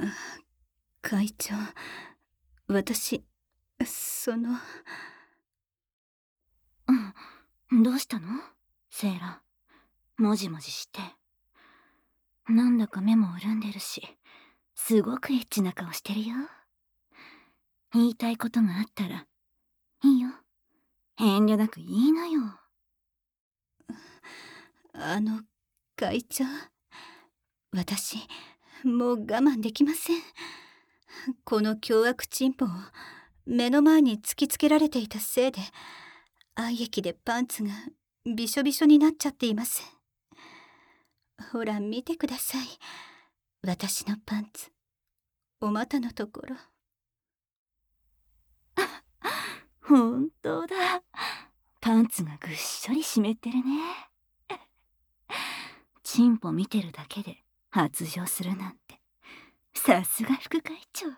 会長、私、 どうしたのセイラ。もじもじして。なんだか目も潤んでるし、すごくエッチな顔してるよ。言いたいことがあったらいいよ。遠慮なく言いなよ。 会長、私、もう我慢できません。この凶悪チンポを目の前に突きつけられていたせいで、愛液でパンツがびしょびしょになっちゃっています。ほら見てください、私のパンツ、お股のところ。 本当だ。パンツがぐっしょり湿ってるね。チンポ見てるだけで発情するなんて、さすが副会長。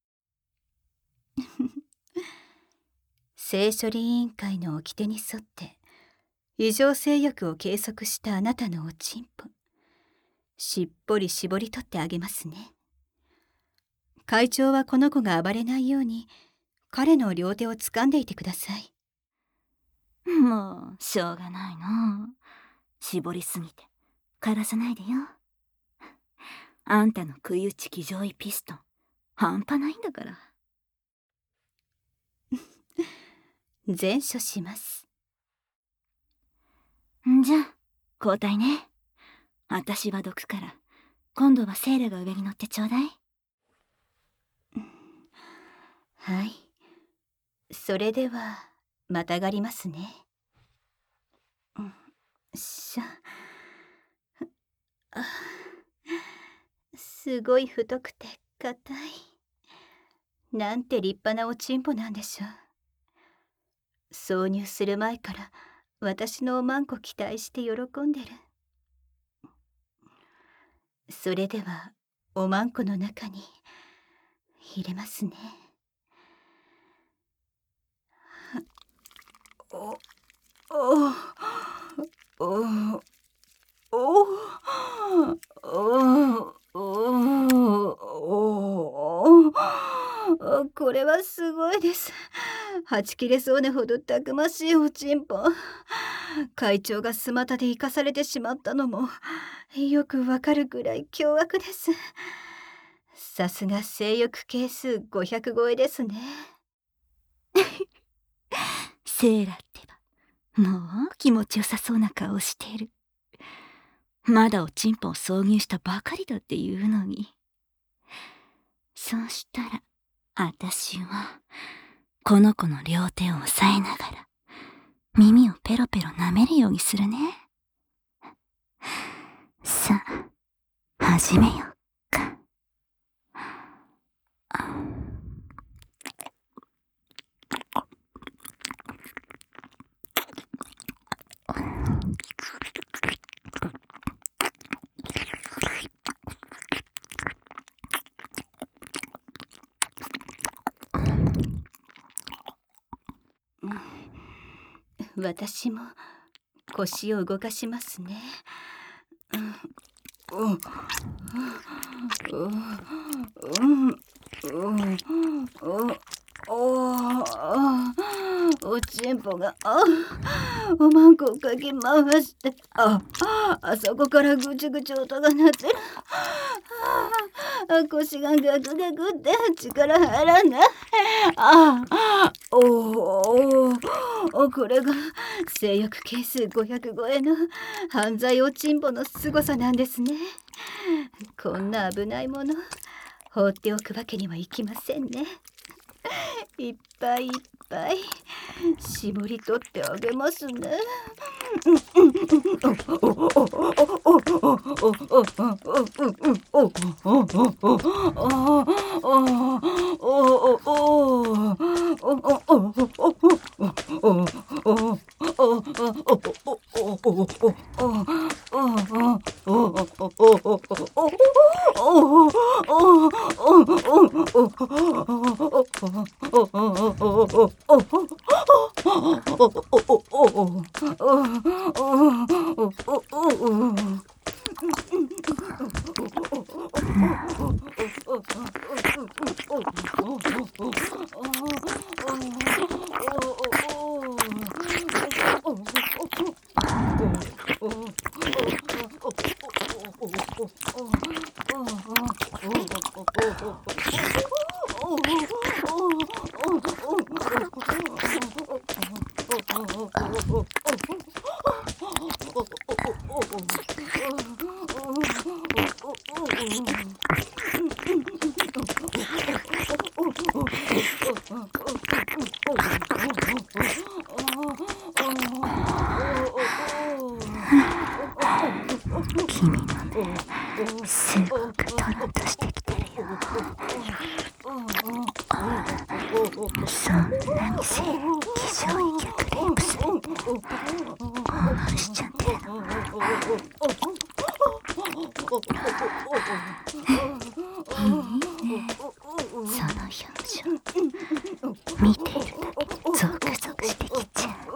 性処理委員会の掟に沿って異常性欲を計測したあなたのおちんぽ、しっぽり絞り取ってあげますね。会長はこの子が暴れないように彼の両手を掴んでいてください。 もうしょうがないの。絞りすぎて枯らさないでよ。あんたの食い打ち気上位ピストン半端ないんだから。 善処します。 じゃあ交代ね。私は毒から、今度はセイラが上に乗ってちょうだい。 はい、それではまたがりますね。すごい太くて硬い。なんて立派なおちんぽなんでしょう。挿入する前から私のおまんこ期待して喜んでる。それではおまんこの中に入れますね。おおおおおこれはすごいです。はち切れそうなほどたくましいおちんぽ。会長がスマタで生かされてしまったのもよくわかるくらい凶悪です。さすが性欲係数500超えですね。 セイラってば、もう気持ちよさそうな顔している。まだおちんぽを挿入したばかりだっていうのに。そうしたら私はこの子の両手を押さえながら耳をペロペロ舐めるようにするね。さあ始めよっか。 私も腰を動かしますね。おちんぽがおまんこをかき回して、あそこからぐちぐち音が鳴ってる。腰がガクガクって力入らない。これが性欲係数500超えの犯罪おちんぽの凄さなんですね。こんな危ないもの放っておくわけにはいきませんね。いっぱいいっぱい絞り取ってあげますね。 君の目すごくトロンとしてきてるよ。そんなに気象い客レイプするしちゃってるの。いいね、その表情見ているだけでゾクゾクしてきちゃう。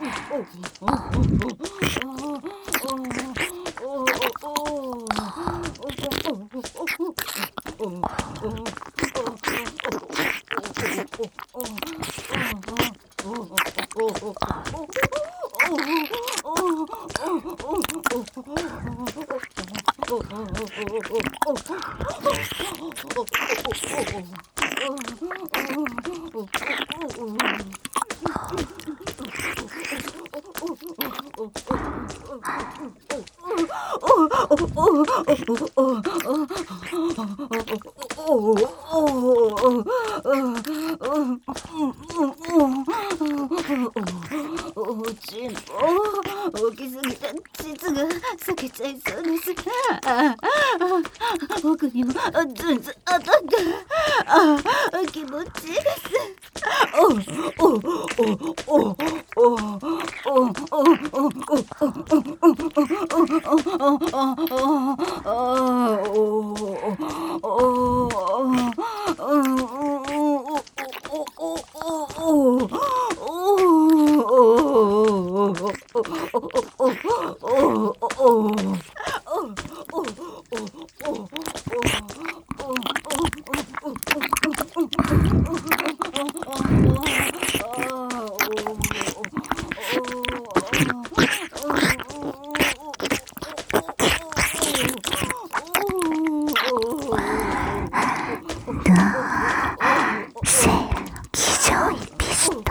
チンポ大きすぎて膣が裂けちゃいそうです。僕にもずんずん当たって気持ちいいです。セーラの気丈いピスト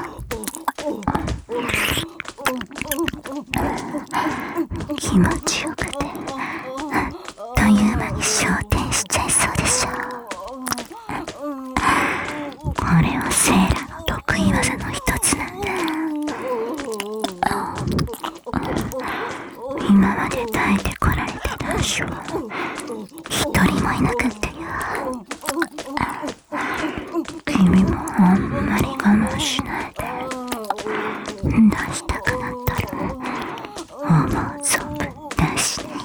気持ちよくてあっという間に昇天しちゃいそうでしょ。これはセーラの得意技の一つなんだ。今まで耐えてこられた男子は一人もいなかったよ。君もあんまり我慢しないで、出したくなったら思う存分出しなよ。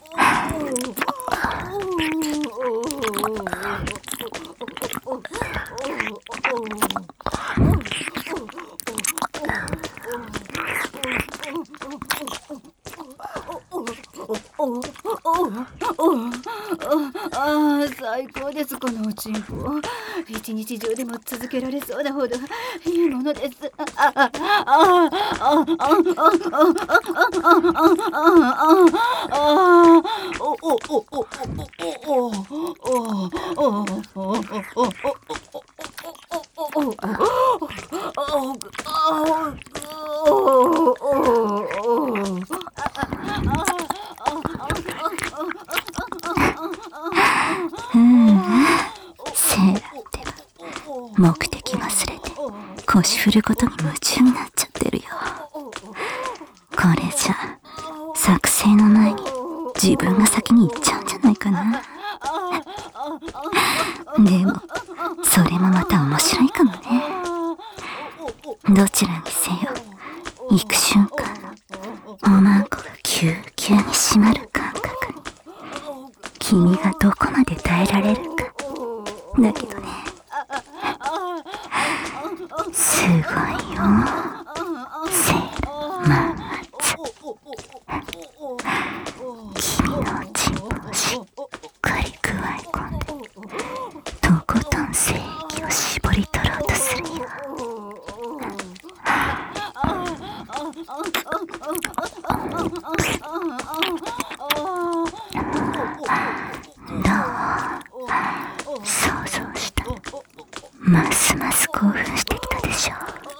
最高です。このおちんぽ一日中でも続けられそうなほどいいものです。 セーラってば目的忘れて腰振ることに夢中になっちゃってるよ。これじゃ作成の前に自分が先に行っちゃうんじゃないかな。でもそれもまた面白いかもね。どちらにせよ行く瞬間おまんこがキューキューに締まる感覚に君がどこまで耐えられるかだけどね、すごいよセーラマーツ。君のおちんぽをしっかり食わ想像したらますます興奮してきたでしょ。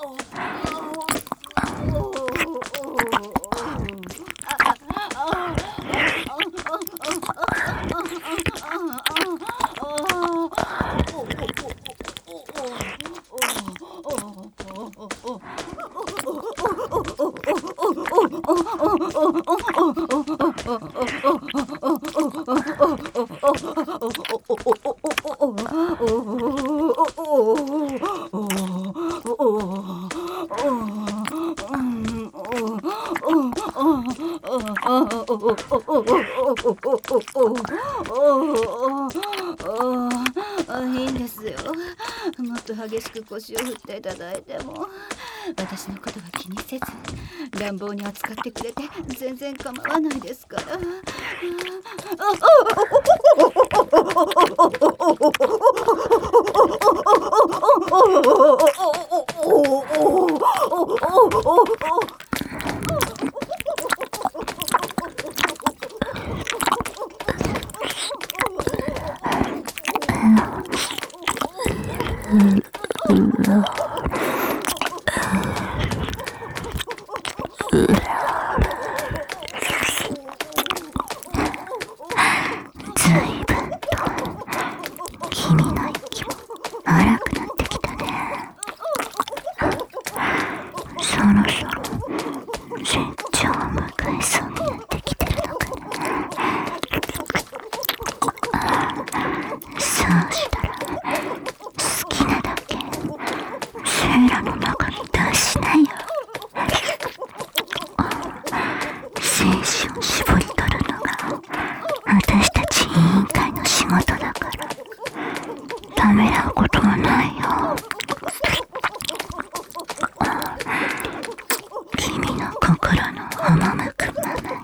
いいんですよ。もっと激しく腰を振っていただいても私のことは気にせず乱暴に扱ってくれて全然構わないですから。ずいぶんと君の息も荒くなってきたね。そろそろ絶頂を迎えそうになってきてるのかな。そうしたら好きなだけセーラの中に出しなよ。精子を絞り取るのが私たち委員会の仕事だからためらうことはないよ。君の心の赴くままに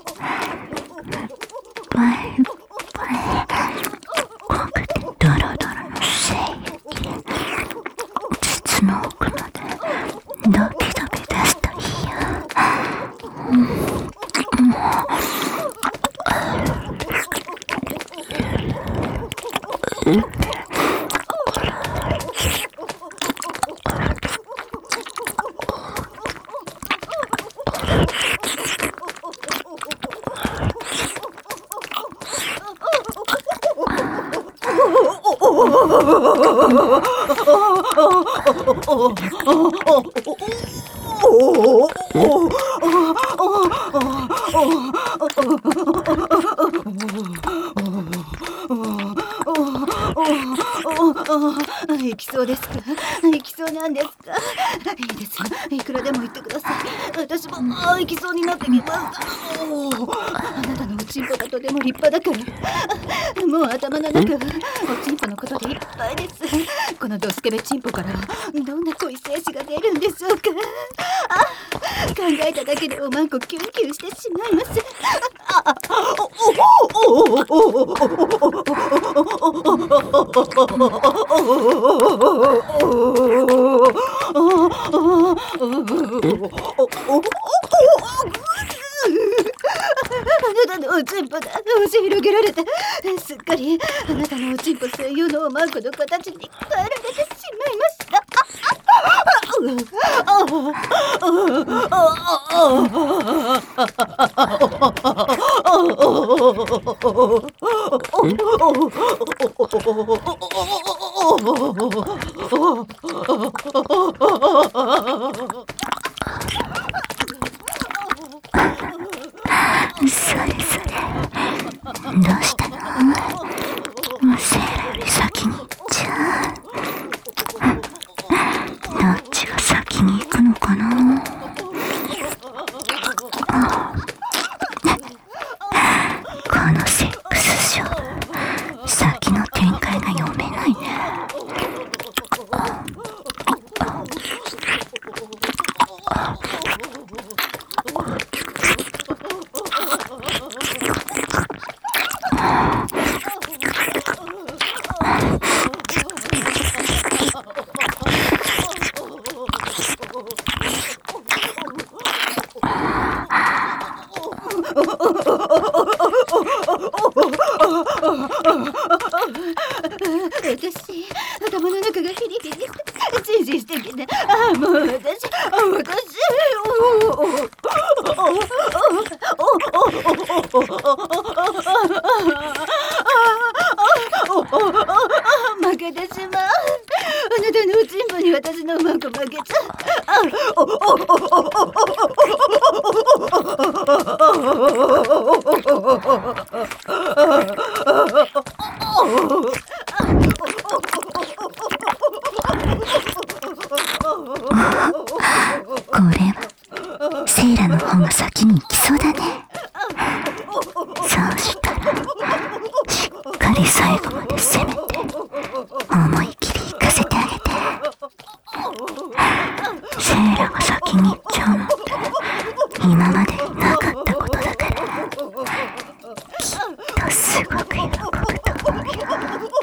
バイバイ濃くてドロドロの精液膣の奥までドキドキ出すといいよ。 行きそうですか？行きそうなんですか？いいですよ、いくらでも言ってください。私も行きそうになってきました。あなたのおちんぽがとても立派だからもう頭の中はおちんぽのことでいっぱいです。このドスケベチンポからどんな濃い精子が出るんでしょうか。考えただけでおまんこキュンキュンしてしまいます。あなたのおちんぽだ。押し広げられてすっかりあなたのおちんぽ専用のおまんこの形に変えられてしまいました。 それどうしたの？もうセーラより先に行っちゃう。どっちが先に行くのかな。このセックスショー先の展開が読めないね。 私、頭の中がヒリヒリじんじんしてきて、もう私、負けてしまう。あなたのおちんぽに私のマンコ負けちゃこれはセイラの方が先に行きそうだね。そうしたらしっかり最後まで攻めて思い切り行かせてあげて。セイラが先に行っちゃうのって今までなかったことだから、きっとすごく喜ぶと思うよ。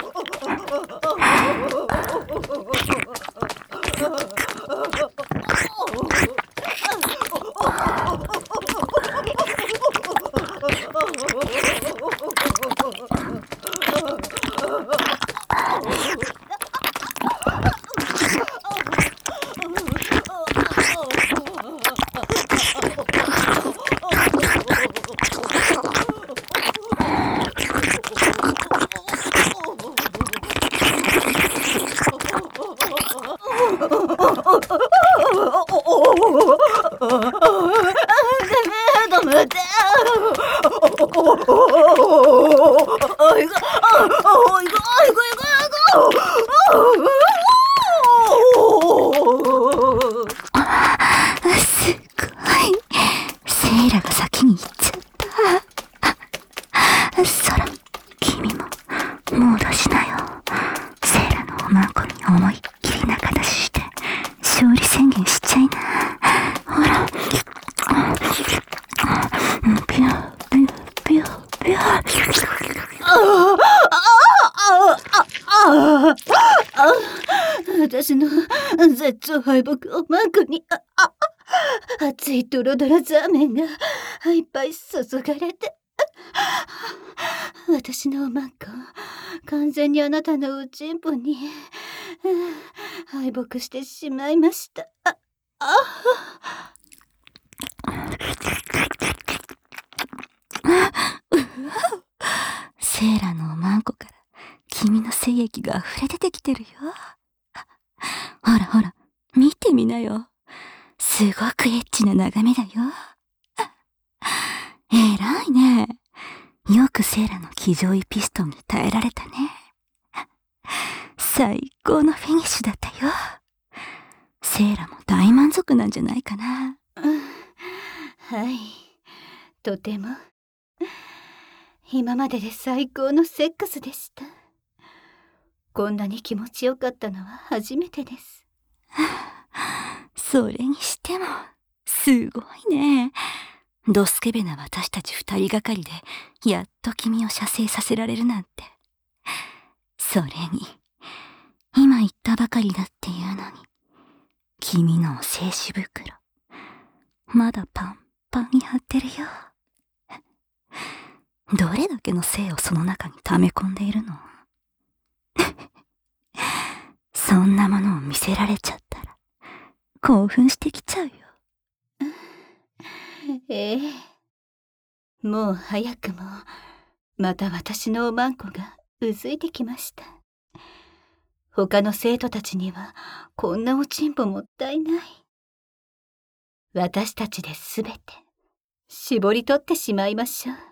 ダメだ。 すごい。セイラが先に行っちゃった。ソラ、君ももう出しなよ。セイラのおまんこに思いっきり仲出しして勝利宣言しちゃいな。ほら、ピューピューピューピュー。 私の絶頂敗北をマンコに熱いドロドロザーメンがいっぱい注がれて、私のマンコ完全にあなたのおちんぽに敗北してしまいました。 セイラのおまんこから君の精液が溢れ出てきてるよ。ほらほら、見てみなよ。すごくエッチな眺めだよ。えらいね。よくセイラの騎乗位ピストンに耐えられたね。最高のフィニッシュだったよ。セイラも大満足なんじゃないかな。 はい、とても。今までで最高のセックスでした。こんなに気持ちよかったのは初めてです。 それにしてもすごいね。ドスケベな私たち二人がかりでやっと君を射精させられるなんて。それに今言ったばかりだっていうのに、君のお精子袋まだパンパンに張ってるよ。どれだけの精をその中に溜め込んでいるの？そんなものを見せられちゃったら興奮してきちゃうよ。 もう早くもまた私のおまんこがうずいてきました。他の生徒たちにはこんなおちんぽもったいない。私たちですべて絞り取ってしまいましょう。